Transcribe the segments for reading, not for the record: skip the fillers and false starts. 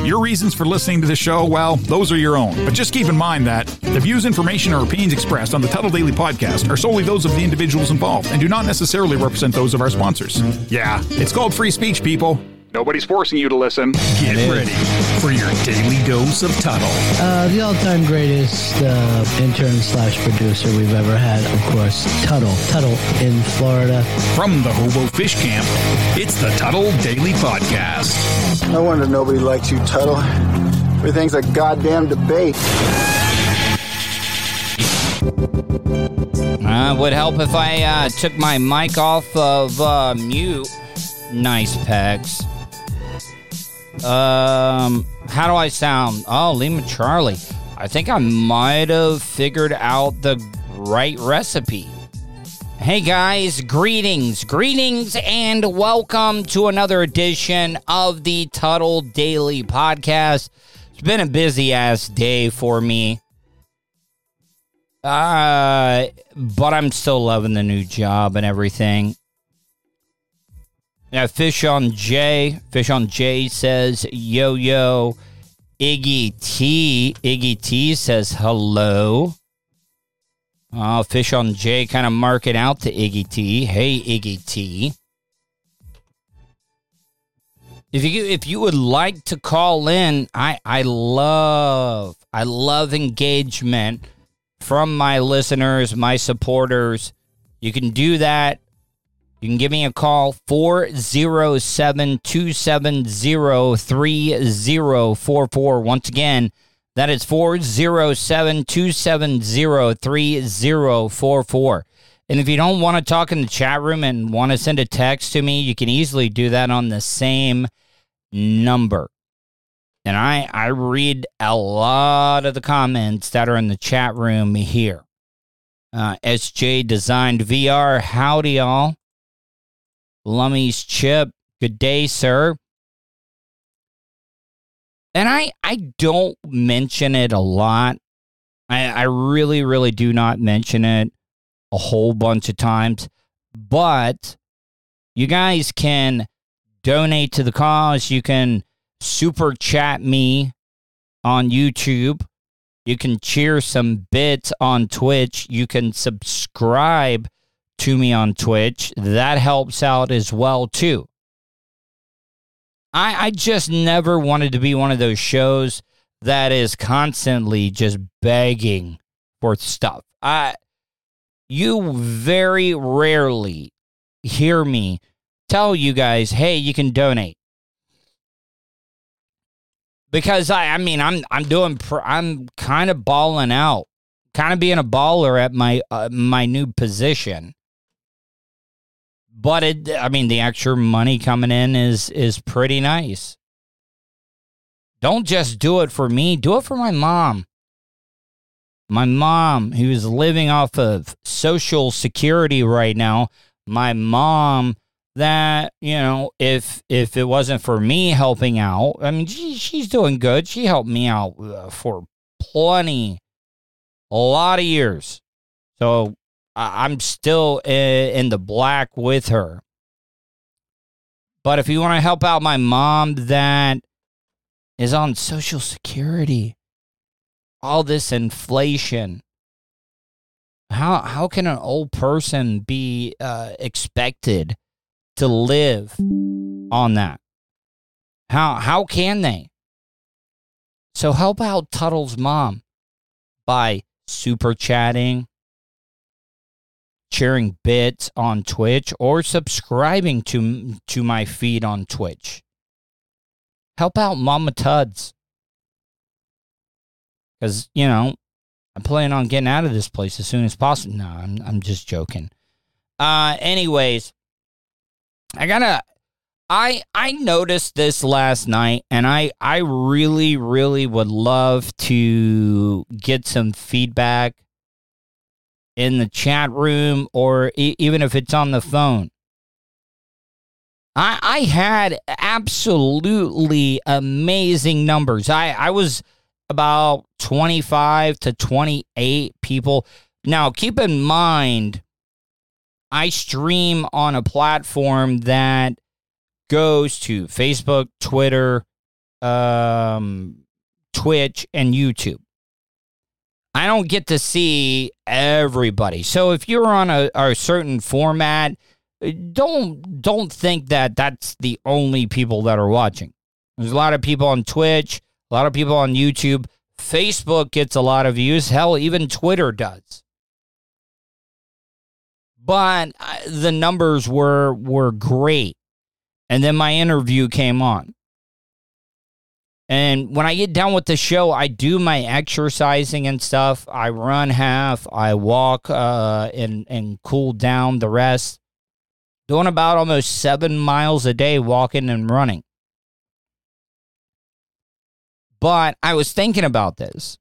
Your reasons for listening to the show, well, those are your own. But just keep in mind that the views, information, or opinions expressed on the Tuttle Daily Podcast are solely those of the individuals involved and do not necessarily represent those of our sponsors. Yeah, it's called free speech, people. Nobody's forcing you to listen. Get ready for your daily dose of Tuttle. The all-time greatest intern/producer we've ever had, of course, Tuttle. Tuttle in Florida. From the Hobo Fish Camp, it's the Tuttle Daily Podcast. No wonder nobody likes you, Tuttle. Everything's a goddamn debate. Would help if I took my mic off of mute. Nice, Pegs. How do I sound? Oh, Lima Charlie. I think I might have figured out the right recipe. Hey guys, greetings, and welcome to another edition of the Tuttle Daily Podcast. It's been a busy-ass day for me. But I'm still loving the new job and everything. Yeah, Fish on J says, yo, Iggy T says hello. Fish on J kind of marking out to Iggy T. Hey, Iggy T. If you would like to call in, I love engagement from my listeners, my supporters. You can do that. You can give me a call, 407-270-3044. Once again, that is 407-270-3044. And if you don't want to talk in the chat room and want to send a text to me, you can easily do that on the same number. And I read a lot of the comments that are in the chat room here. SJ Designed VR, howdy y'all. Lummy's Chip, good day, sir. And I don't mention it a lot. I really do not mention it a whole bunch of times. But you guys can donate to the cause. You can super chat me on YouTube. You can cheer some bits on Twitch. You can subscribe to me on Twitch. That helps out as well, too. I just never wanted to be one of those shows that is constantly just begging for stuff. You very rarely hear me tell you guys, hey, you can donate. Because I'm kind of balling out, kind of being a baller at my new position. But the extra money coming in is pretty nice. Don't just do it for me. Do it for my mom. My mom, who's living off of Social Security right now. My mom that, if it wasn't for me helping out, she's doing good. She helped me out for a lot of years. So I'm still in the black with her. But if you want to help out my mom that is on Social Security, all this inflation, how can an old person be expected to live on that? How can they? So help out Tuttle's mom by super chatting, sharing bits on Twitch, or subscribing to my feed on Twitch. Help out Mama Tuds. Because, I'm planning on getting out of this place as soon as possible. No, I'm just joking. Anyways, I noticed this last night, and I really would love to get some feedback in the chat room, or even if it's on the phone. I had absolutely amazing numbers. I was about 25 to 28 people. Now, keep in mind, I stream on a platform that goes to Facebook, Twitter, Twitch, and YouTube. I don't get to see everybody. So if you're on a certain format, don't think that that's the only people that are watching. There's a lot of people on Twitch, a lot of people on YouTube. Facebook gets a lot of views. Hell, even Twitter does. But the numbers were great. And then my interview came on. And when I get done with the show, I do my exercising and stuff. I run half. I walk and cool down the rest. Doing about almost 7 miles a day walking and running. But I was thinking about this.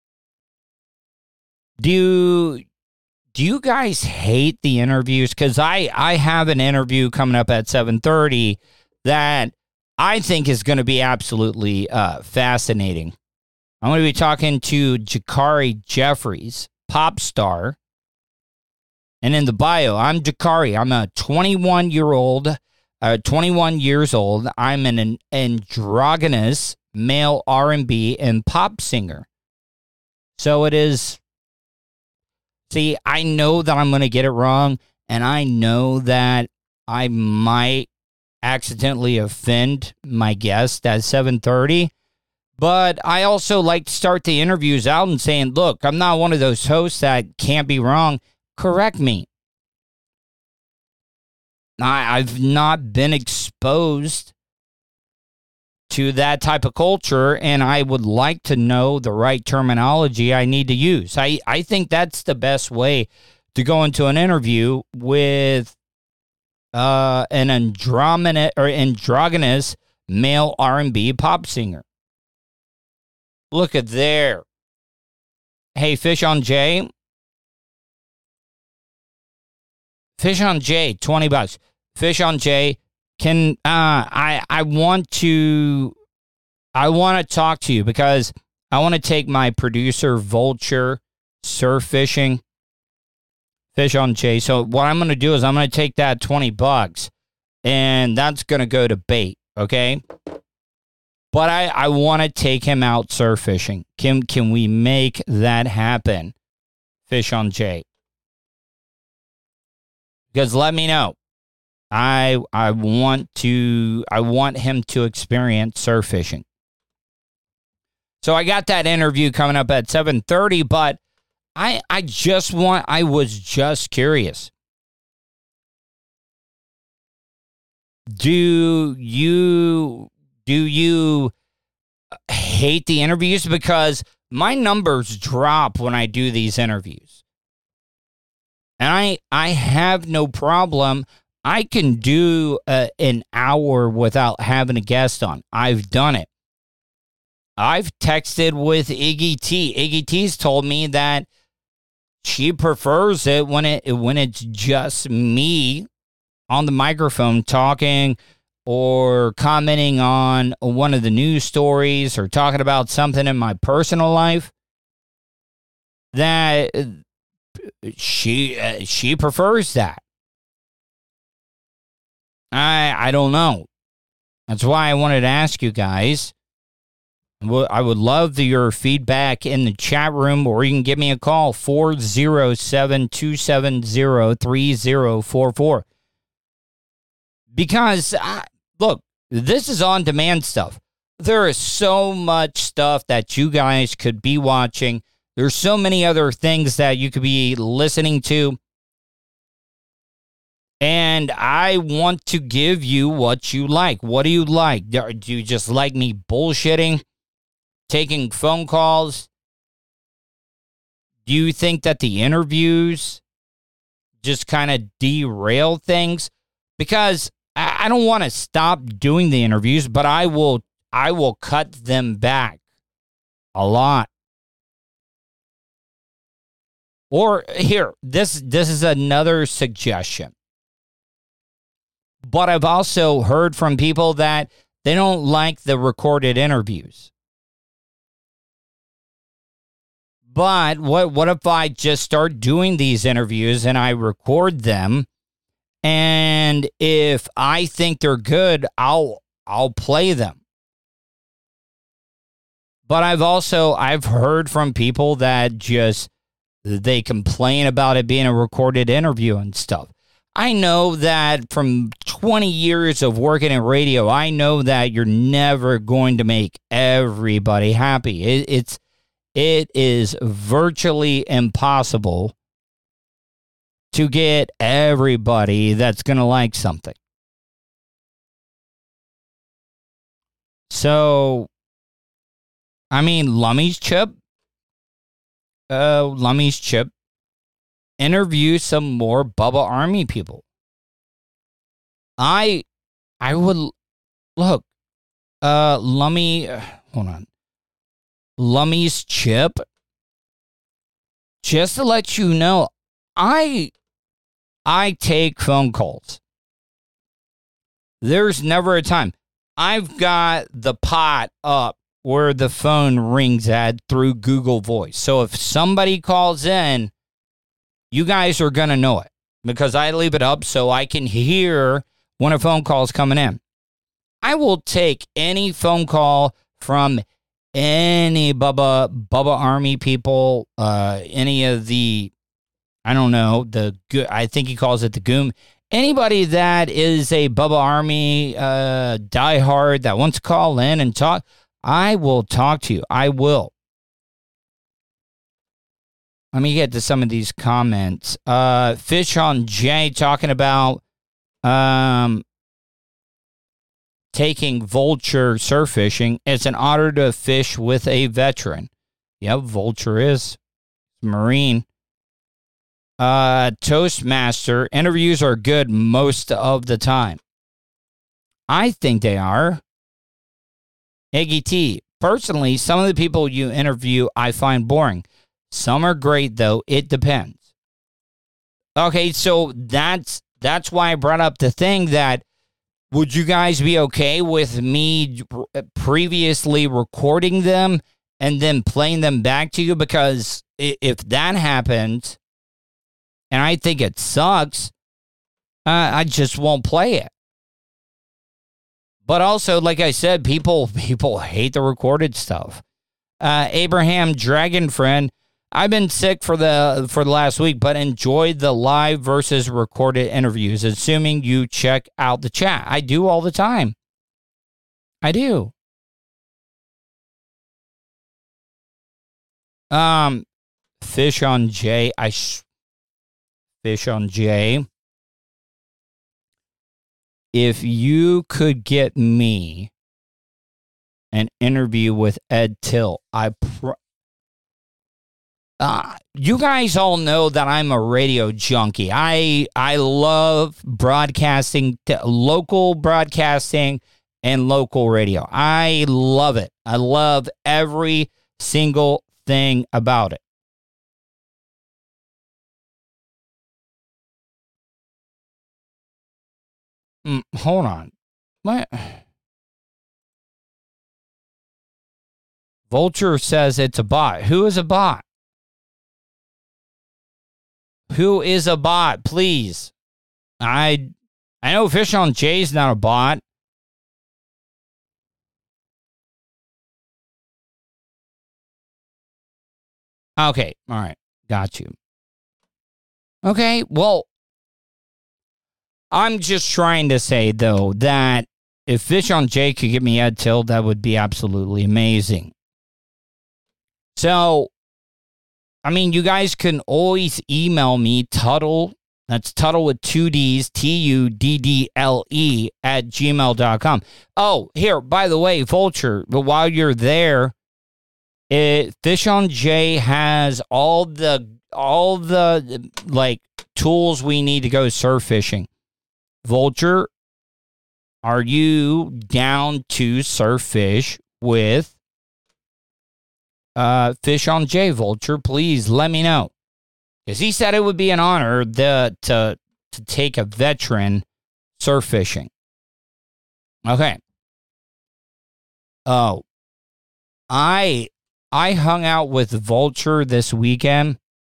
Do you guys hate the interviews? Because I have an interview coming up at 7:30 that I think is going to be absolutely fascinating. I'm going to be talking to Jakari Jeffries, pop star. And in the bio, I'm Jakari. I'm a 21 years old. I'm an androgynous male R&B and pop singer. So it is. See, I know that I'm going to get it wrong, and I know that I might accidentally offend my guest at 7:30, but I also like to start the interviews out and saying, look, I'm not one of those hosts that can't be wrong. Correct me. I've not been exposed to that type of culture, and I would like to know the right terminology I need to use. I think that's the best way to go into an interview with an androgynous male R&B pop singer. Look at there. Hey, Fish on J. Fish on J, $20. Fish on J. Can I want to talk to you because I want to take my producer Vulture surf fishing. Fish on Jay. So what I'm going to do is I'm going to take that $20 and that's going to go to bait. Okay. But I want to take him out surf fishing. Can we make that happen? Fish on Jay. Because let me know. I want him to experience surf fishing. So I got that interview coming up at 7:30, but I was just curious. Do you hate the interviews? Because my numbers drop when I do these interviews. And I have no problem. I can do an hour without having a guest on. I've done it. I've texted with Iggy T. Iggy T's told me that she prefers it when it's just me on the microphone talking or commenting on one of the news stories or talking about something in my personal life. That she prefers that. I don't know. That's why I wanted to ask you guys. I would love your feedback in the chat room, or you can give me a call, 407-270-3044. Because, look, this is on-demand stuff. There is so much stuff that you guys could be watching. There's so many other things that you could be listening to. And I want to give you what you like. What do you like? Do you just like me bullshitting? Taking phone calls? Do you think that the interviews just kind of derail things? Because I don't want to stop doing the interviews, but I will cut them back a lot. Or here, this is another suggestion. But I've also heard from people that they don't like the recorded interviews. But what if I just start doing these interviews and I record them, and if I think they're good, I'll play them. But I've heard from people that they complain about it being a recorded interview and stuff. I know that from 20 years of working in radio, I know that you're never going to make everybody happy. It is virtually impossible to get everybody that's going to like something. So, I mean, Lummy's Chip, interview some more Bubba Army people. I would look, Lummy, hold on. Lummy's Chip, just to let you know, I take phone calls. There's never a time. I've got the pot up where the phone rings at through Google Voice. So if somebody calls in, you guys are going to know it because I leave it up so I can hear when a phone call is coming in. I will take any phone call from any Bubba Army people, any of the, I don't know, I think he calls it the Goom. Anybody that is a Bubba Army diehard that wants to call in and talk, I will talk to you. I will. Let me get to some of these comments. Fish on Jay talking about taking Vulture surf fishing. It's an honor to fish with a veteran. Yep, Vulture is Marine. Toastmaster, interviews are good most of the time. I think they are. Iggy T, personally, some of the people you interview I find boring. Some are great, though. It depends. Okay, so that's why I brought up the thing that would you guys be okay with me previously recording them and then playing them back to you? Because if that happens, and I think it sucks, I just won't play it. But also, like I said, people hate the recorded stuff. Abraham Dragon Friend, I've been sick for the last week, but enjoyed the live versus recorded interviews, assuming you check out the chat. I do all the time. I do. Fish on J. Fish on J. If you could get me an interview with Ed Till, you guys all know that I'm a radio junkie. I love broadcasting, local broadcasting and local radio. I love it. I love every single thing about it. Hold on. What? Vulture says it's a bot. Who is a bot? Who is a bot? Please. I know Fish on Jay's not a bot. Okay. All right. Got you. Okay. Well, I'm just trying to say, though, that if Fish on Jay could get me Ed Till, that would be absolutely amazing. So, I mean, you guys can always email me, Tuttle, that's Tuttle with 2 Ds, TUDDLE @gmail.com. Oh, here, by the way, Vulture, but while you're there, Fish on Jay has all the like tools we need to go surf fishing. Vulture, are you down to surf fish with Fish on Jay? Vulture, please let me know. Because he said it would be an honor to take a veteran surf fishing. Okay. Oh, I hung out with Vulture this weekend.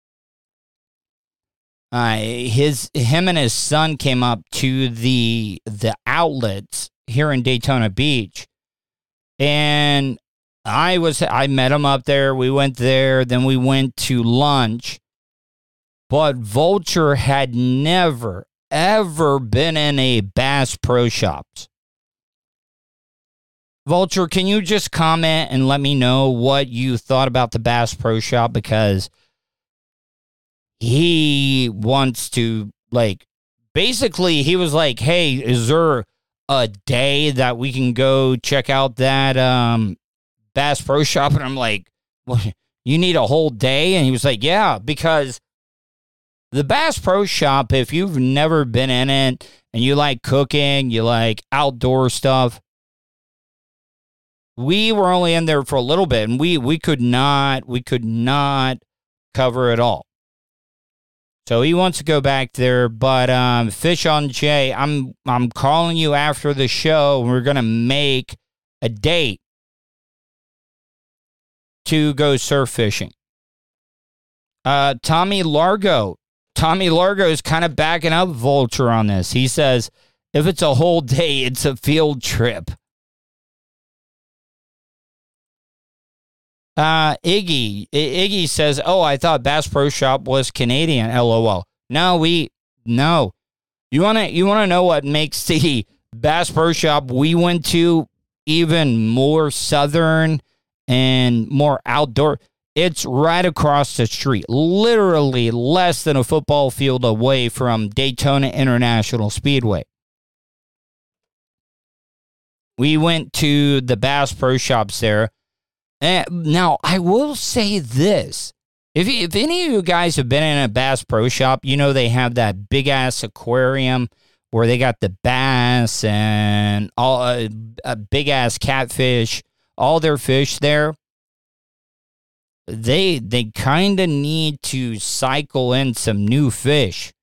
Him and his son came up to the outlets here in Daytona Beach, and I met him up there. We went there. Then we went to lunch. But Vulture had never, ever been in a Bass Pro Shops. Vulture, can you just comment and let me know what you thought about the Bass Pro Shop? Because he wants to, like, basically he was like, hey, is there a day that we can go check out that Bass Pro Shop? And I'm like, well, you need a whole day? And he was like, yeah, because the Bass Pro Shop, if you've never been in it and you like cooking, you like outdoor stuff, we were only in there for a little bit, and we could not cover it all. So he wants to go back there, but Fish on Jay, I'm calling you after the show. We're gonna make a date to go surf fishing. Tommy Largo is kind of backing up Vulture on this. He says, if it's a whole day, it's a field trip. Iggy says, oh, I thought Bass Pro Shop was Canadian. LOL. No. You want to know what makes the Bass Pro Shop we went to even more southern and more outdoor? It's right across the street, literally less than a football field away from Daytona International Speedway. We went to the Bass Pro Shops there. Now, I will say this. If any of you guys have been in a Bass Pro Shop, you know they have that big-ass aquarium where they got the bass and all a big-ass catfish, all their fish there. They kind of need to cycle in some new fish.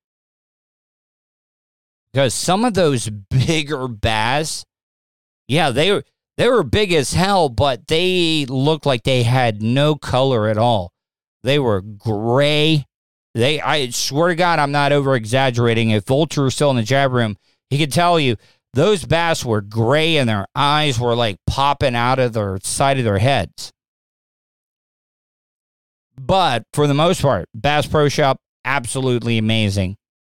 Because some of those bigger bass, yeah, they were big as hell, but they looked like they had no color at all. They were gray. I swear to God, I'm not over-exaggerating. If Vulture was still in the chat room, he could tell you those bass were gray and their eyes were like popping out of their side of their heads. But for the most part, Bass Pro Shop, absolutely amazing.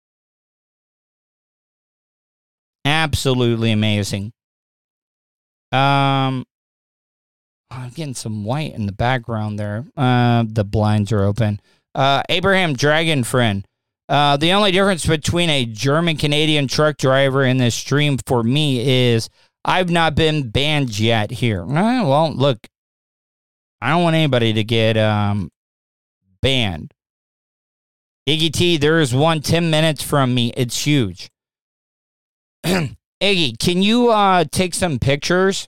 Absolutely amazing. I'm getting some white in the background there. The blinds are open. Abraham Dragon Friend. The only difference between a German-Canadian truck driver and this stream for me is I've not been banned yet here. Well, look, I don't want anybody to get banned. Iggy T, there is one 10 minutes from me. It's huge. Iggy, can you take some pictures?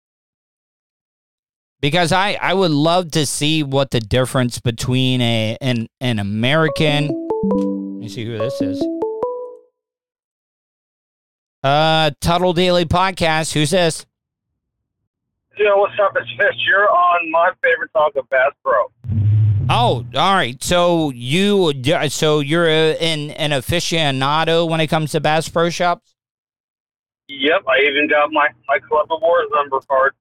Because I would love to see what the difference between an American. Let me see who this is. Tuttle Daily Podcast. Who's this? Yo, what's up? It's Fish. You're on my favorite talk of Bass Pro. Oh, all right. So you're an aficionado when it comes to Bass Pro Shops? Yep, I even got my Club Awards number card.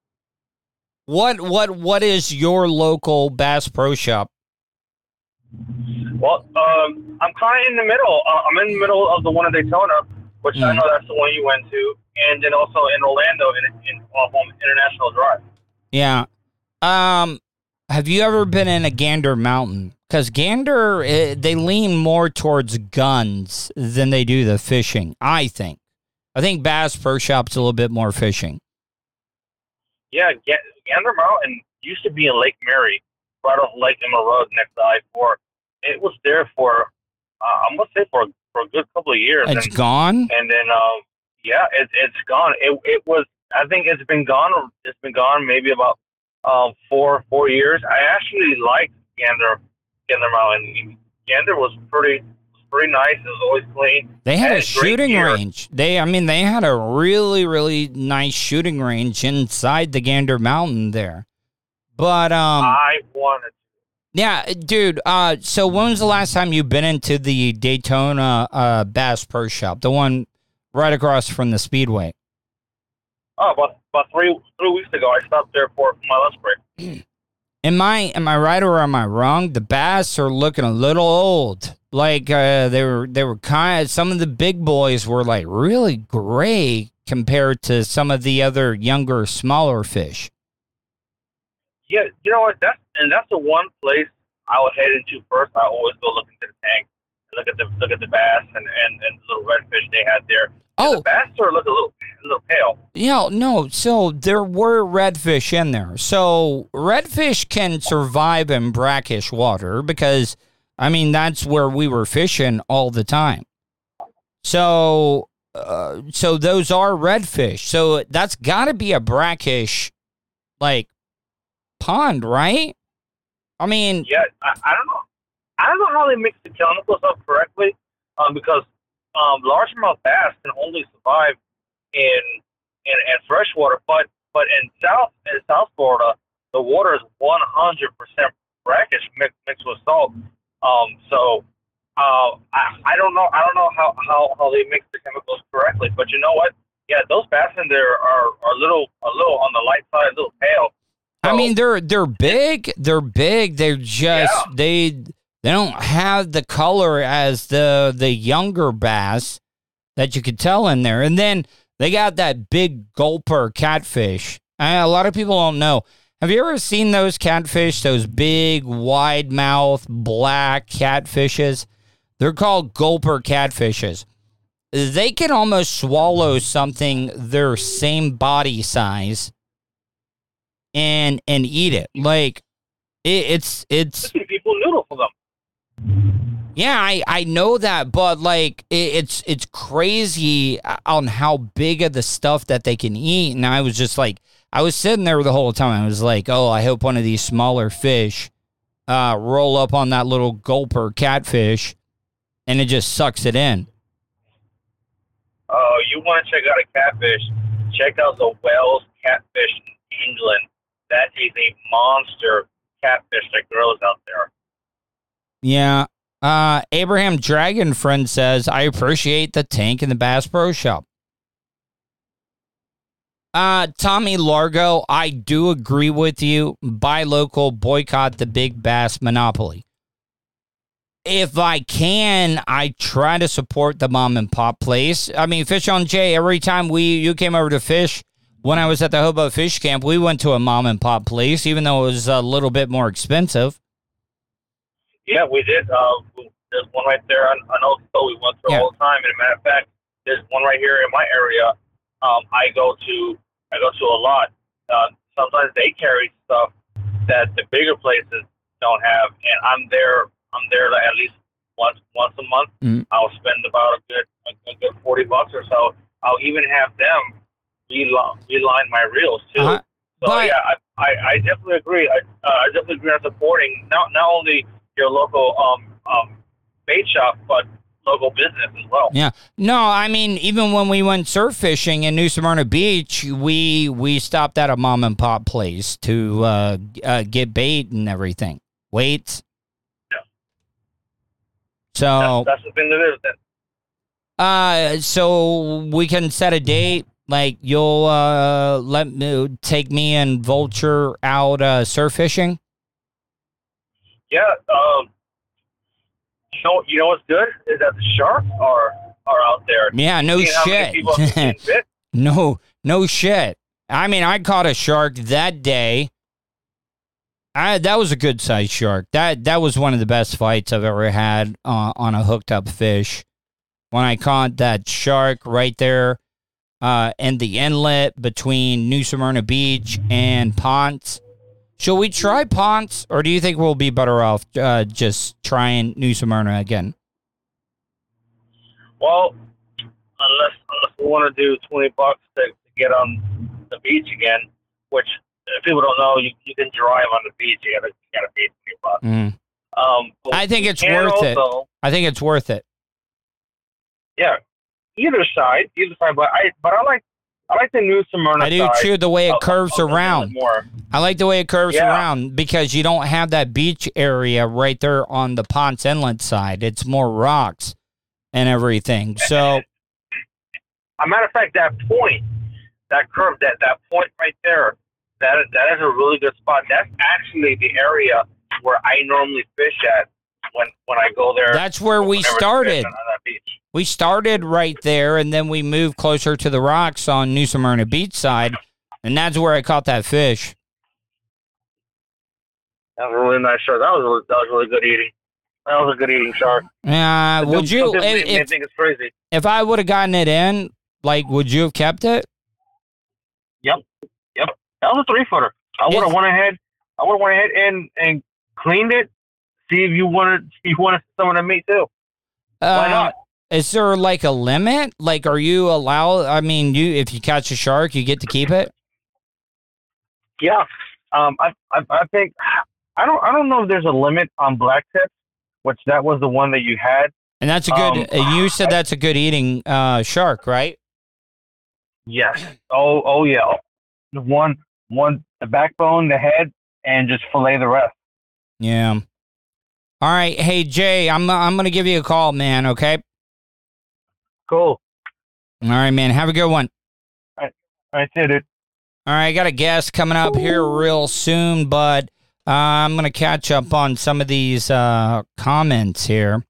What is your local Bass Pro Shop? Well, I'm kind of in the middle. I'm in the middle of the one in Daytona, which I know that's the one you went to, and then also in Orlando off on International Drive. Yeah. Have you ever been in a Gander Mountain? Because Gander, they lean more towards guns than they do the fishing, I think. I think Bass Pro Shop's a little bit more fishing. Yeah, Gander Mountain used to be in Lake Mary, right off Lake Emma Road next to I-4. It was there for, I'm going to say for a good couple of years. It's gone? And then, yeah, it's gone. It was, I think it's been gone. It's been gone maybe about 4 years. I actually liked Gander Mountain. Gander was pretty nice. It was always clean. They had a shooting range. They had a really, really nice shooting range inside the Gander Mountain there. But I wanted to. Yeah, dude. So when was the last time you've been into the Daytona Bass Pro Shop, the one right across from the Speedway? about 3 weeks ago, I stopped there for my lunch break. Am I right or am I wrong? The bass are looking a little old. Like they were kind of, some of the big boys were like really gray compared to some of the other younger, smaller fish. Yeah, you know what? That's the one place I would head into first. I always go look into the tank, and look at the bass and the little redfish they had there. Oh, the bass sort of look a little pale. Yeah, no. So there were redfish in there. So redfish can survive in brackish water because, I mean, that's where we were fishing all the time. So those are redfish. So that's got to be a brackish, like, pond, right? I mean, yeah, I don't know. I don't know how they mix the chemicals up correctly, because largemouth bass can only survive in freshwater, but in South Florida, the water is 100% brackish mixed with salt. So I don't know how they mix the chemicals correctly, but you know what? Yeah, those bass in there are a little on the light side, a little pale. So, I mean, they're big. They're big. They're just they don't have the color as the younger bass that you could tell in there. And then they got that big gulper catfish. A lot of people don't know. Have you ever seen those catfish, those big, wide-mouth, black catfishes? They're called gulper catfishes. They can almost swallow something their same body size and eat it. Like, it's people noodle for them. Yeah, I know that, but like it's crazy on how big of the stuff that they can eat. And I was just like, I was sitting there the whole time. I was like, oh, I hope one of these smaller fish roll up on that little gulper catfish, and it just sucks it in. Oh, you want to check out a catfish? Check out the Wells catfish in England. That is a monster catfish that grows out there. Yeah. Abraham Dragon Friend says, I appreciate the tank in the Bass Pro Shop. Tommy Largo, I do agree with you. Buy local, boycott the big bass monopoly. If I can, I try to support the mom and pop place. I mean, Fish on Jay, every time you came over to fish, when I was at the Hobo Fish Camp, we went to a mom and pop place, even though it was a little bit more expensive. Yeah, we did. There's one right there on Oakville we went through all the time. And a matter of fact, there's one right here in my area. I go to a lot. Sometimes they carry stuff that the bigger places don't have, and I'm there at least once a month. Mm-hmm. I'll spend about a good $40 or so. I'll even have them reline my reels too. Uh-huh. So yeah, I definitely agree. I definitely agree on supporting not only your local bait shop, but local business as well. Yeah. No, I mean, even when we went surf fishing in New Smyrna Beach, we stopped at a mom and pop place to get bait and everything. Weights. Yeah. So that's the thing to do then. So we can set a date. Like, you'll take me and Vulture out surf fishing? Yeah. You know what's good is that the sharks are out there. Yeah, no shit. No shit. I mean, I caught a shark that day. That was a good sized shark. That was one of the best fights I've ever had on a hooked up fish. When I caught that shark right there in the inlet between New Smyrna Beach and Ponce. Shall we try Ponce, or do you think we'll be better off just trying New Smyrna again? Well, unless we want to do $20 to get on the beach again, which if people don't know, you can drive on the beach. You gotta pay $20. I think it's worth it. I think it's worth it. Yeah, either side. But I like the New Smyrna. I do too. The way it curves around. I like the way it curves around because you don't have that beach area right there on the Ponce Inlet side. It's more rocks and everything. So, a matter of fact, that point that curve, that point right there, that is a really good spot. That's actually the area where I normally fish at when I go there. That's where we started. On that beach. We started right there, and then we moved closer to the rocks on New Smyrna Beach side, and that's where I caught that fish. That was a really nice shark. That was really good eating. That was a good eating shark. Would you? I think it's crazy. If I would have gotten it in, like, would you have kept it? Yep. That was a 3-footer. I would have went ahead and cleaned it. See if you wanted someone to meet too. Why not? Is there like a limit? Like, are you allowed? I mean, if you catch a shark, you get to keep it. Yeah. I think I don't know if there's a limit on black tips, which that was the one that you had. And that's a good. You said that's a good eating shark, right? Yes. Oh yeah. One the backbone, the head, and just fillet the rest. Yeah. All right. Hey Jay, I'm gonna give you a call, man. Okay. Cool. All right, man. Have a good one. All right, see you, dude. All right, I got a guest coming up here real soon, but I'm going to catch up on some of these comments here.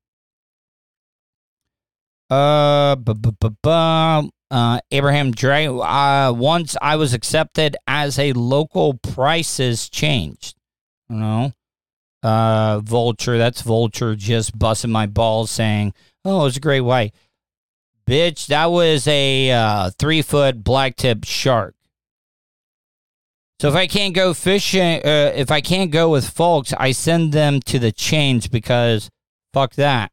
Abraham Dre, once I was accepted as a local, prices changed. You know? Vulture, that's Vulture just busting my balls saying, oh, it was a great white. Bitch, that was a 3-foot blacktip shark. So if I can't go fishing, if I can't go with folks, I send them to the chains because fuck that.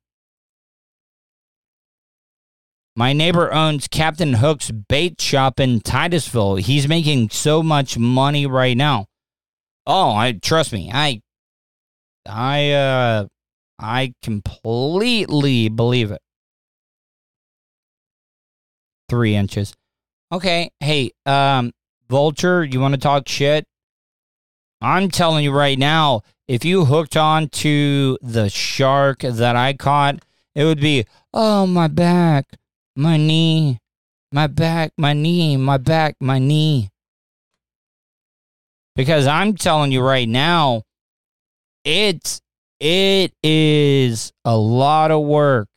My neighbor owns Captain Hook's bait shop in Titusville. He's making so much money right now. Oh, trust me, I completely believe it. 3 inches. Okay, hey, Vulture, you want to talk shit? I'm telling you right now, if you hooked on to the shark that I caught, it would be, oh, my back, my knee, my back, my knee, my back, my knee. Because I'm telling you right now, it is a lot of work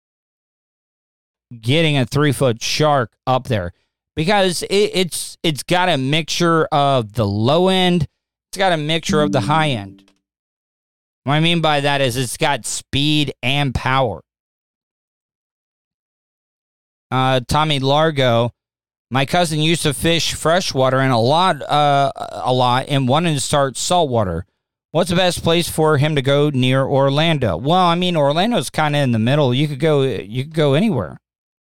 getting a 3-foot shark up there. Because it's got a mixture of the low end, it's got a mixture of the high end. What I mean by that is it's got speed and power. Tommy Largo, my cousin used to fish freshwater and a lot, and wanted to start saltwater. What's the best place for him to go near Orlando? Well, I mean, Orlando's kind of in the middle. You could go anywhere.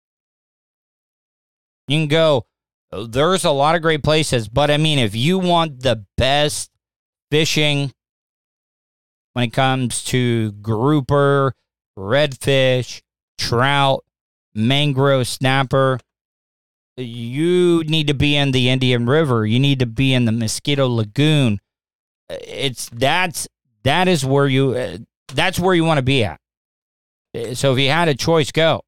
You can go, there's a lot of great places, but I mean, if you want the best fishing when it comes to grouper, redfish, trout, mangrove snapper, you need to be in the Indian River. You need to be in the Mosquito Lagoon. That's where you want to be at. So if you had a choice, go.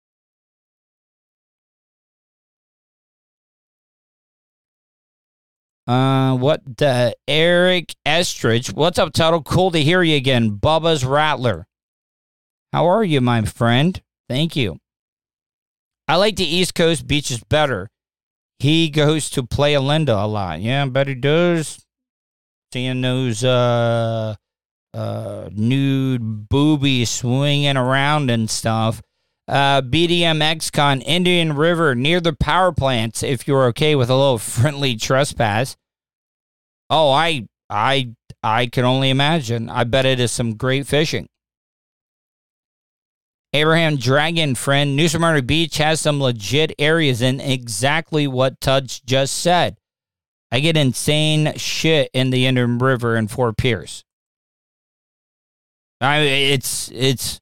Eric Estridge. What's up, Tuttle? Cool to hear you again. Bubba's Rattler. How are you, my friend? Thank you. I like the East Coast beaches better. He goes to Playa Linda a lot. Yeah, I bet he does. Seeing those nude boobies swinging around and stuff. BDM XCon, Indian River, near the power plants, if you're okay with a little friendly trespass. Oh, I can only imagine. I bet it is some great fishing. Abraham Dragon friend, New Smyrna Beach has some legit areas in exactly what Tudge just said. I get insane shit in the Indian River in Fort Pierce. It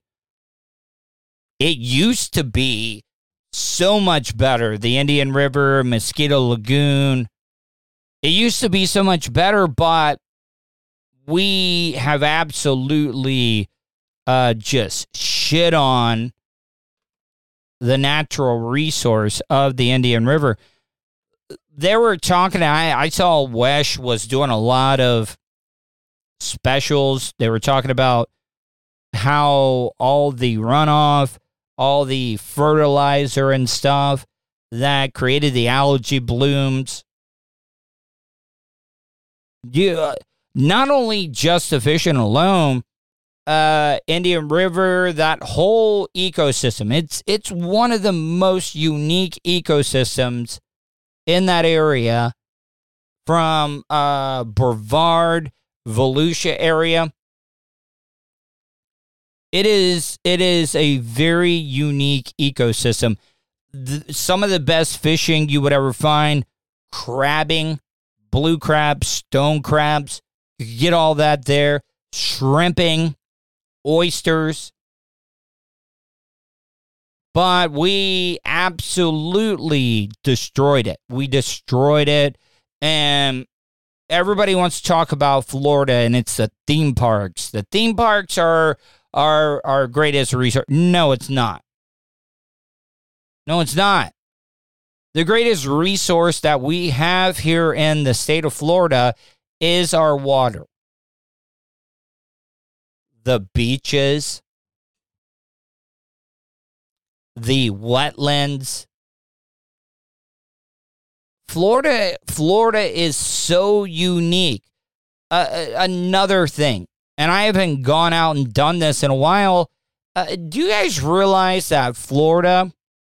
used to be so much better. The Indian River, Mosquito Lagoon. It used to be so much better, but we have absolutely just shit on the natural resource of the Indian River. they were talking, I saw Wesh was doing a lot of specials. They were talking about how all the runoff, all the fertilizer and stuff that created the algae blooms. Not only just the fishing alone, Indian River, that whole ecosystem. It's one of the most unique ecosystems in that area, from Brevard, Volusia area. It is a very unique ecosystem. Some of the best fishing you would ever find: crabbing, blue crabs, stone crabs. You can get all that there. Shrimping, oysters. But we absolutely destroyed it. We destroyed it. And everybody wants to talk about Florida, and it's the theme parks. The theme parks are our greatest resource. No, it's not. No, it's not. The greatest resource that we have here in the state of Florida is our water. The beaches, the wetlands. Florida is so unique. Another thing, and I haven't gone out and done this in a while. Do you guys realize that Florida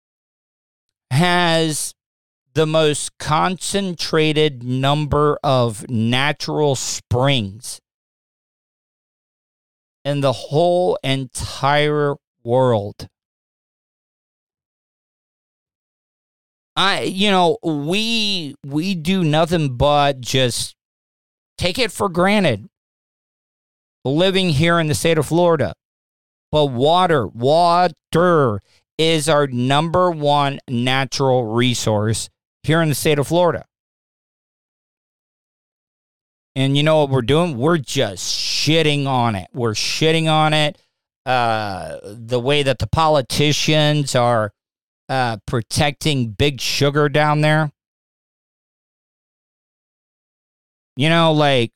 has the most concentrated number of natural springs in the whole entire world? We do nothing but just take it for granted living here in the state of Florida. But water is our number one natural resource here in the state of Florida. And you know what we're doing? We're just shitting on it. We're shitting on it. The way that the politicians are protecting Big Sugar down there. You know, like,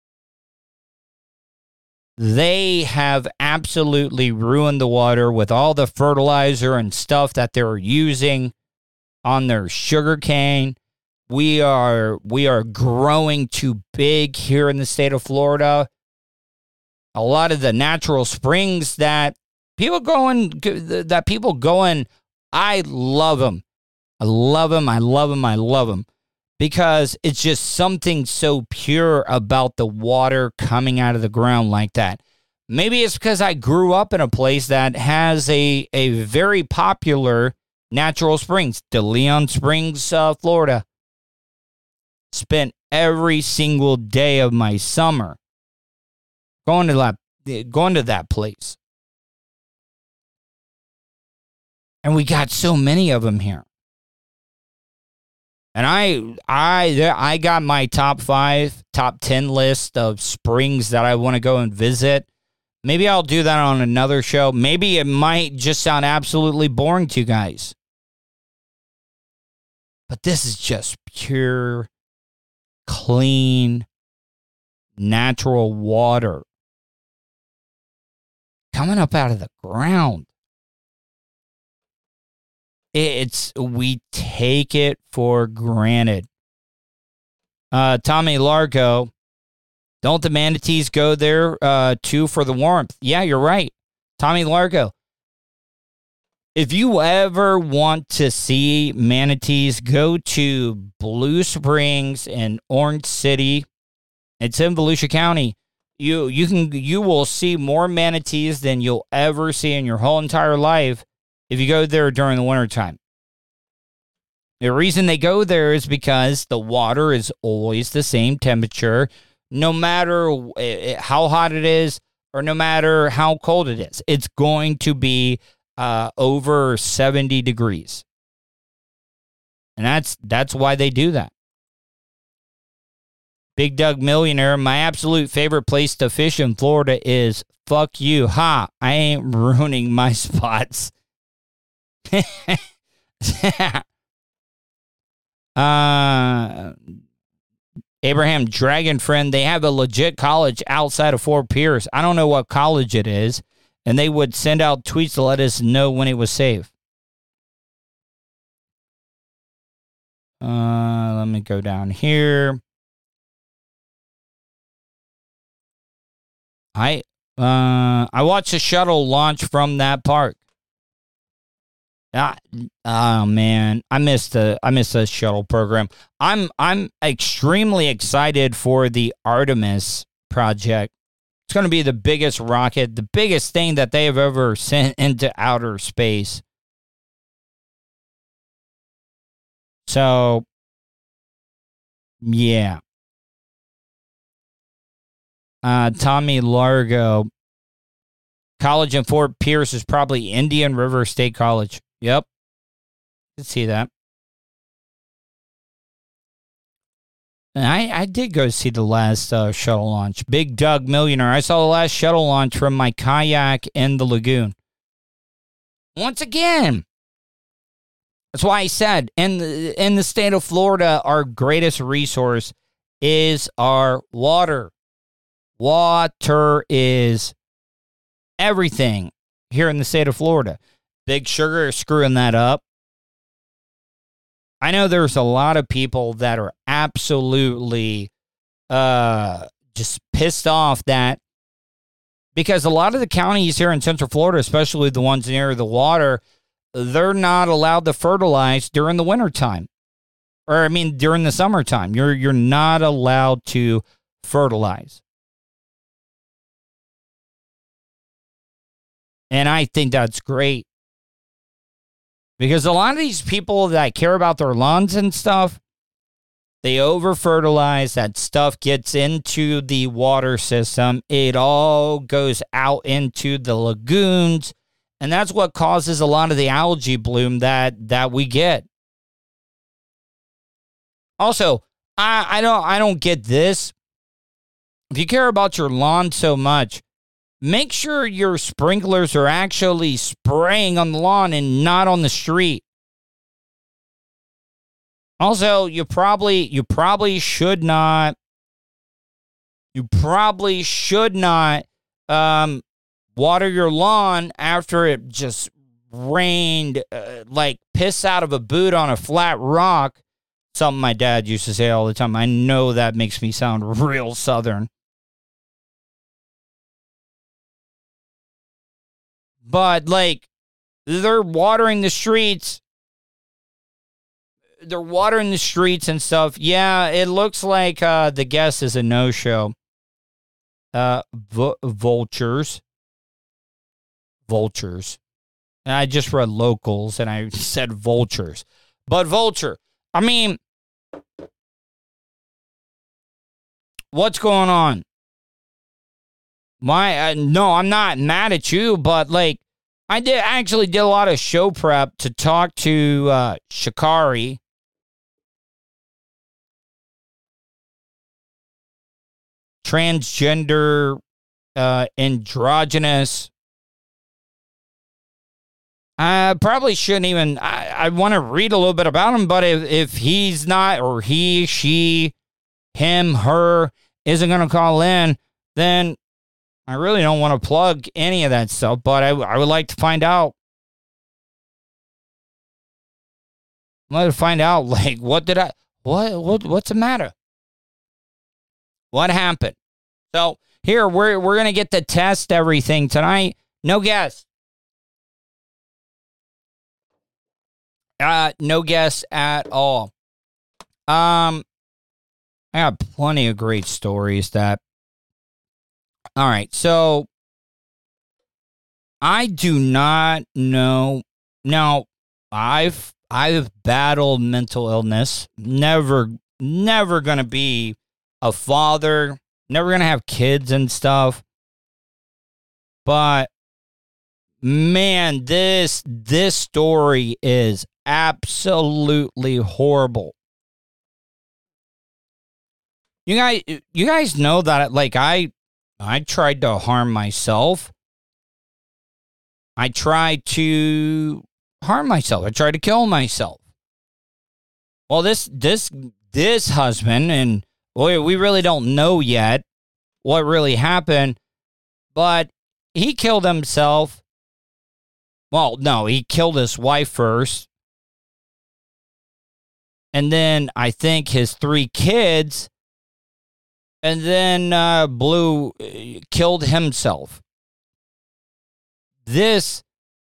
they have absolutely ruined the water with all the fertilizer and stuff that they're using on their sugar cane. We are growing too big here in the state of Florida. A lot of the natural springs that people go in, I love them. I love them. I love them. I love them. Because it's just something so pure about the water coming out of the ground like that. Maybe it's because I grew up in a place that has a very popular natural springs. De Leon Springs, Florida. Spent every single day of my summer going to that place. And we got so many of them here. And I got my top 10 list of springs that I want to go and visit. Maybe I'll do that on another show. Maybe it might just sound absolutely boring to you guys. But this is just pure, clean, natural water coming up out of the ground. We take it for granted. Tommy Largo, don't the manatees go there too for the warmth? Yeah, you're right. Tommy Largo, if you ever want to see manatees, go to Blue Springs in Orange City. It's in Volusia County. You will see more manatees than you'll ever see in your whole entire life if you go there during the wintertime. The reason they go there is because the water is always the same temperature, no matter how hot it is or no matter how cold it is. It's going to be over 70 degrees. And that's why they do that. Big Doug Millionaire, my absolute favorite place to fish in Florida is fuck you. Ha, I ain't ruining my spots. Abraham Dragon Friend, they have a legit college outside of Fort Pierce. I don't know what college it is, and they would send out tweets to let us know when it was safe. Let me go down here. I watched a shuttle launch from that park. Oh man, I missed the shuttle program. I'm extremely excited for the Artemis project. It's going to be the biggest rocket, the biggest thing that they have ever sent into outer space. So, yeah. Tommy Largo. College in Fort Pierce is probably Indian River State College. Yep. Can see that. And I did go see the last shuttle launch. Big Doug Millionaire. I saw the last shuttle launch from my kayak in the lagoon. Once again, that's why I said in the state of Florida, our greatest resource is our water. Water is everything here in the state of Florida. Big Sugar is screwing that up. I know there's a lot of people that are absolutely just pissed off that because a lot of the counties here in Central Florida, especially the ones near the water, they're not allowed to fertilize during the wintertime. Or, I mean, during the summertime. You're not allowed to fertilize. And I think that's great. Because a lot of these people that care about their lawns and stuff, they over-fertilize. That stuff gets into the water system. It all goes out into the lagoons. And that's what causes a lot of the algae bloom that we get. Also, I don't get this. If you care about your lawn so much, make sure your sprinklers are actually spraying on the lawn and not on the street. Also, you probably should not water your lawn after it just rained like piss out of a boot on a flat rock. Something my dad used to say all the time. I know that makes me sound real Southern. But, like, they're watering the streets. They're watering the streets and stuff. Yeah, it looks like the guest is a no-show. Vultures. And I just read locals, and I said vultures. But vulture. I mean, what's going on? No, I'm not mad at you, but like I actually did a lot of show prep to talk to Shikari. Transgender, androgynous. I probably shouldn't even. I want to read a little bit about him, but if he's not, or he, she, him, her isn't going to call in, then I really don't want to plug any of that stuff, but I would like to find out. I'd like to find out, like, what's the matter? What happened? So here we're gonna get to test everything tonight. No guests. No guests at all. I got plenty of great stories that. All right, so I do not know. Now, I've battled mental illness. Never gonna be a father. Never gonna have kids and stuff. But man, this story is absolutely horrible. You guys know that, like, I tried to harm myself. I tried to harm myself. I tried to kill myself. Well, this husband, and boy, we really don't know yet what really happened, but he killed himself. Well, no, he killed his wife first. And then I think his 3 kids, and then killed himself. This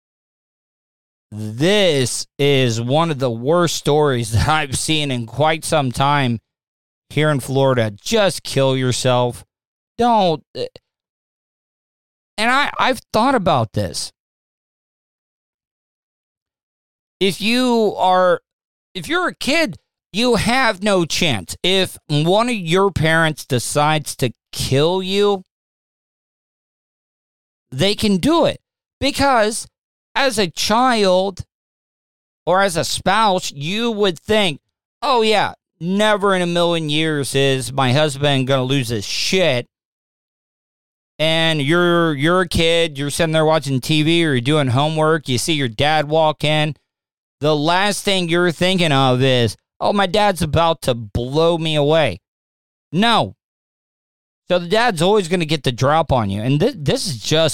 is one of the worst stories that I've seen in quite some time here in Florida. Just kill yourself. Don't. And I've thought about this. If you're a kid, you have no chance. If one of your parents decides to kill you, they can do it. Because as a child or as a spouse, you would think, oh yeah, never in a million years is my husband going to lose his shit. And you're a kid, you're sitting there watching TV or you're doing homework, you see your dad walk in. The last thing you're thinking of is, oh, my dad's about to blow me away. No. So the dad's always going to get the drop on you. And this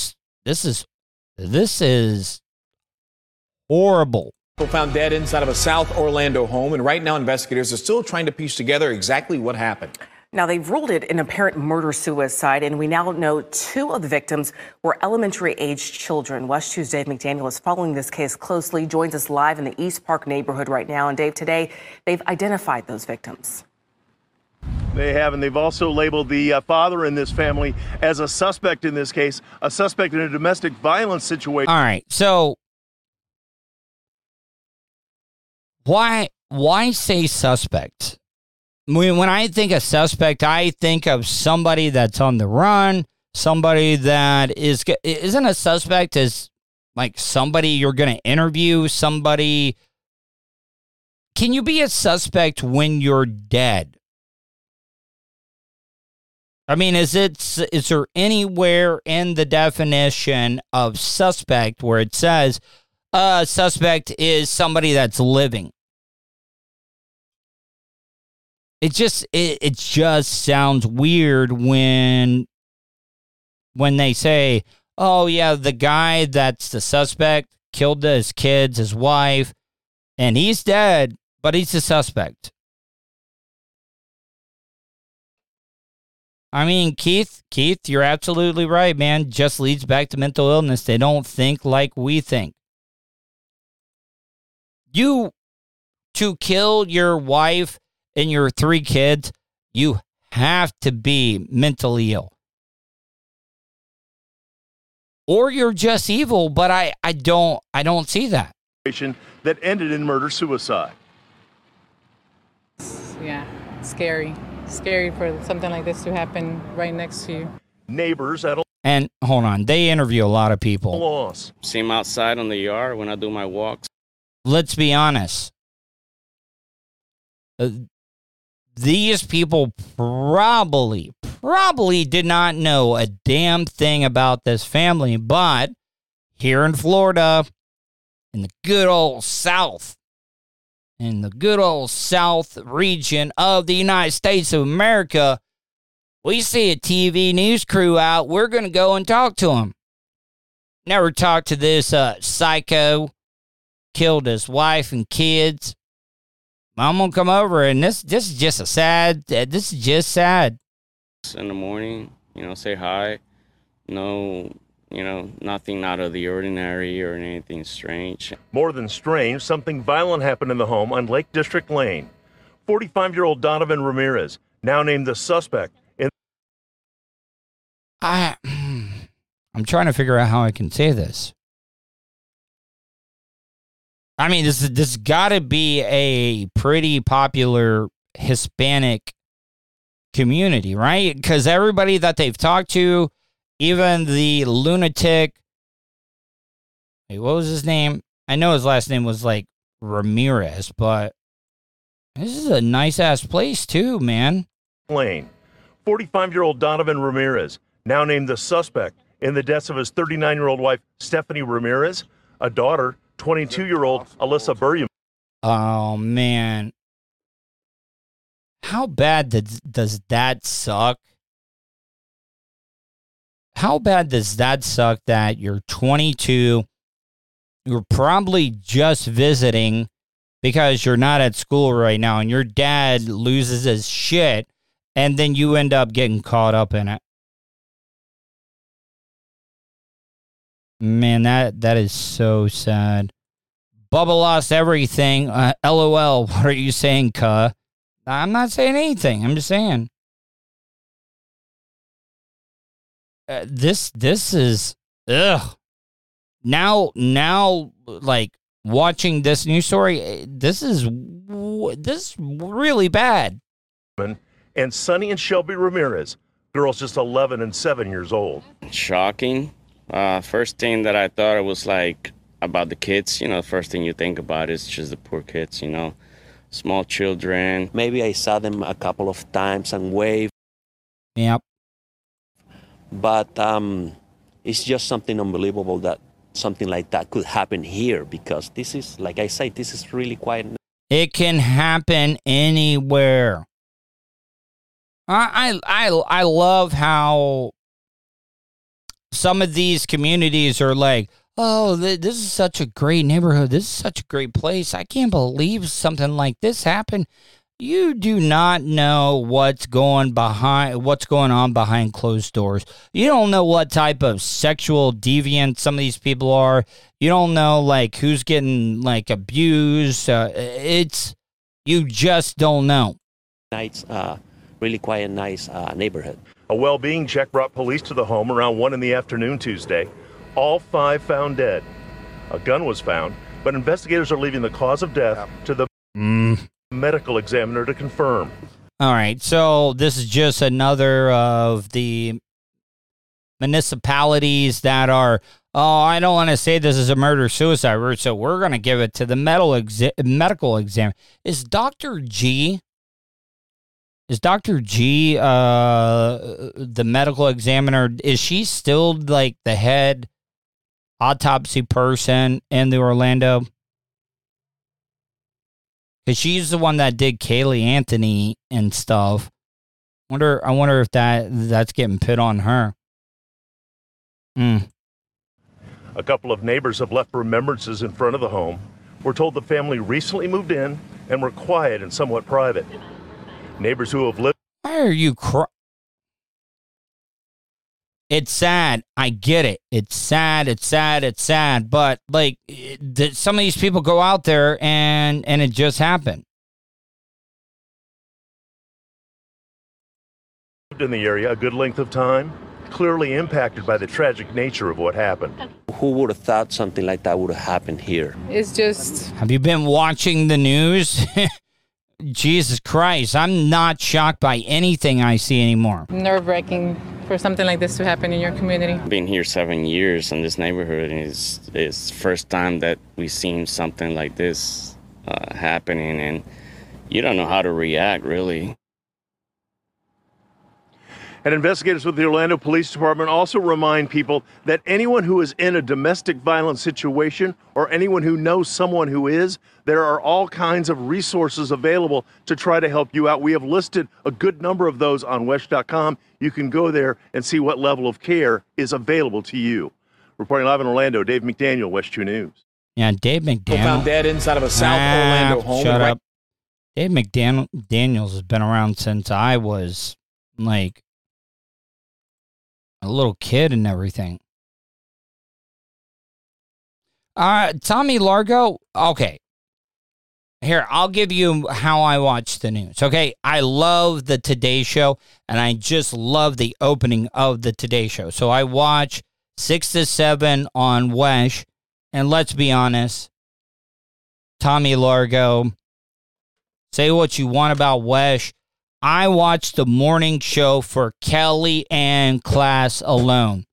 is horrible. Found dead inside of a South Orlando home, and right now investigators are still trying to piece together exactly what happened. Now, they've ruled it an apparent murder-suicide, and we now know 2 of the victims were elementary-aged children. WESH 2's Dave McDaniel is following this case closely, joins us live in the East Park neighborhood right now. And Dave, today, they've identified those victims. They have, and they've also labeled the father in this family as a suspect in this case, a suspect in a domestic violence situation. All right, so why say suspect? When I think of suspect, I think of somebody that's on the run, somebody that isn't a suspect as like somebody you're going to interview, somebody. Can you be a suspect when you're dead? I mean, is there anywhere in the definition of suspect where it says suspect is somebody that's living? It just sounds weird when they say, oh yeah, the guy that's the suspect killed his kids, his wife, and he's dead, but he's a suspect. I mean, Keith, you're absolutely right, man. Just leads back to mental illness. They don't think like we think. To kill your wife and your 3 kids, you have to be mentally ill. Or you're just evil, but I don't see that. That ended in murder-suicide. Yeah, scary. Scary for something like this to happen right next to you. Neighbors at And hold on, they interview a lot of people. loss. See him outside on the yard when I do my walks. Let's be honest. These people probably did not know a damn thing about this family, but here in Florida, in the good old South, region of the United States of America, we see a TV news crew out, we're going to go and talk to them. Never talked to this psycho, killed his wife and kids. I'm going to come over, and this is just sad. In the morning, say hi. No, nothing out of the ordinary or anything strange. More than strange, something violent happened in the home on Lake District Lane. 45-year-old Donovan Ramirez, now named the suspect. I'm trying to figure out how I can say this. I mean, this got to be a pretty popular Hispanic community, right? Because everybody that they've talked to, even the lunatic, what was his name? I know his last name was like Ramirez, but this is a nice-ass place too, man. Lane. 45-year-old Donovan Ramirez, now named the suspect in the deaths of his 39-year-old wife, Stephanie Ramirez, a daughter, 22-year-old Alyssa Burriam. Oh, man. How bad does that suck? How bad does that suck that you're 22, you're probably just visiting because you're not at school right now, and your dad loses his shit, and then you end up getting caught up in it. Man, that is so sad. Bubba lost everything. LOL. What are you saying, cuh? I'm not saying anything. I'm just saying. This is ugh. Now, like watching this news story, this is really bad. And Sonny and Shelby Ramirez, girls just 11 and 7 years old. Shocking. First thing that I thought it was like about the kids. The first thing you think about is just the poor kids. Small children. Maybe I saw them a couple of times and waved. Yep. But it's just something unbelievable that something like that could happen here, because this is, like I say, this is really quiet. It can happen anywhere. I love how some of these communities are like, oh, this is such a great neighborhood. This is such a great place. I can't believe something like this happened. You do not know what's going on behind closed doors. You don't know what type of sexual deviant some of these people are. You don't know like who's getting like abused. You just don't know. Nice, really quiet, nice neighborhood. A well-being check brought police to the home around 1 in the afternoon Tuesday. All 5 found dead. A gun was found, but investigators are leaving the cause of death to the medical examiner to confirm. All right, so this is just another of the municipalities that are, I don't want to say this is a murder-suicide route, so we're going to give it to the medical exam. Is Dr. G the medical examiner, is she still like the head autopsy person in the Orlando? Because she's the one that did Kaylee Anthony and stuff. I wonder if that's getting put on her. A couple of neighbors have left remembrances in front of the home. We're told the family recently moved in and were quiet and somewhat private. Neighbors who have lived... Why are you crying? It's sad. I get it. It's sad. But like, some of these people go out there and it just happened. Lived in the area a good length of time, clearly impacted by the tragic nature of what happened. Who would have thought something like that would have happened here? It's just... Have you been watching the news? Jesus Christ, I'm not shocked by anything I see anymore. Nerve-wracking for something like this to happen in your community. I've been here 7 years in this neighborhood, and it's first time that we've seen something like this happening, and you don't know how to react, really. And investigators with the Orlando Police Department also remind people that anyone who is in a domestic violence situation or anyone who knows someone who is, there are all kinds of resources available to try to help you out. We have listed a good number of those on WESH.com. You can go there and see what level of care is available to you. Reporting live in Orlando, Dave McDaniel, WESH 2 News. Yeah, Dave McDaniel. Found dead inside of a South Orlando home. Shut up. Dave McDaniels has been around since I was like a little kid and everything. Tommy Largo. Okay. Here, I'll give you how I watch the news. Okay. I love the Today Show, and I just love the opening of the Today Show. So I watch 6 to 7 on WESH, and let's be honest, Tommy Largo, say what you want about WESH. I watched the morning show for Kellyanne Klass alone.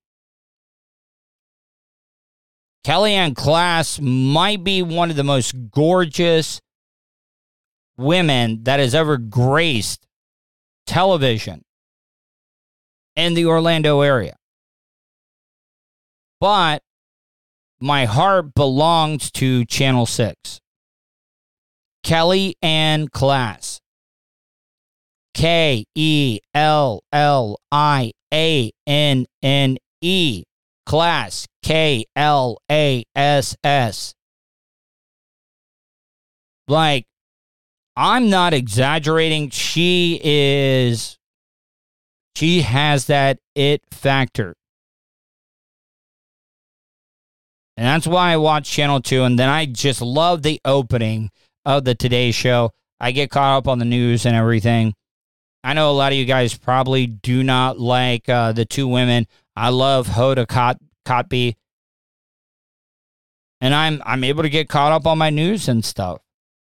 Kellyanne Klass might be one of the most gorgeous women that has ever graced television in the Orlando area. But my heart belongs to Channel 6. Kellyanne Klass. Kellianne. Class, Klass. Like, I'm not exaggerating. She has that it factor. And that's why I watch Channel 2. And then I just love the opening of the Today Show. I get caught up on the news and everything. I know a lot of you guys probably do not like the two women. I love Hoda Kotb. And I'm able to get caught up on my news and stuff.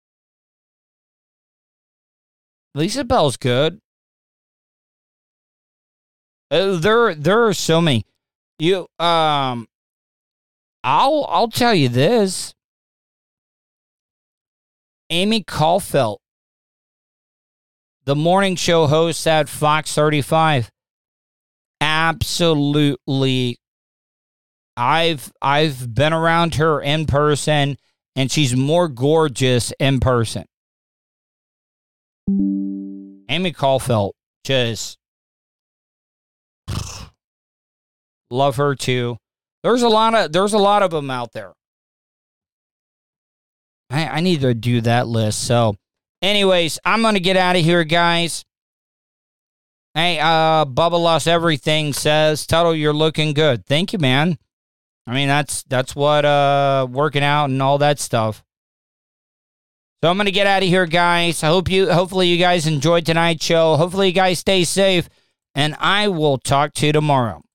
Lisa Bell's good. There are so many. I'll tell you this. Amy Caulfield, the morning show host at Fox 35. Absolutely. I've been around her in person, and she's more gorgeous in person. Amy Caulfield, just love her too. There's a lot of them out there. I need to do that list. So, anyways, I'm gonna get out of here, guys. Hey, Bubba Lost Everything says, Tuttle, you're looking good. Thank you, man. I mean, that's what working out and all that stuff. So I'm gonna get out of here, guys. Hopefully you guys enjoyed tonight's show. Hopefully you guys stay safe, and I will talk to you tomorrow.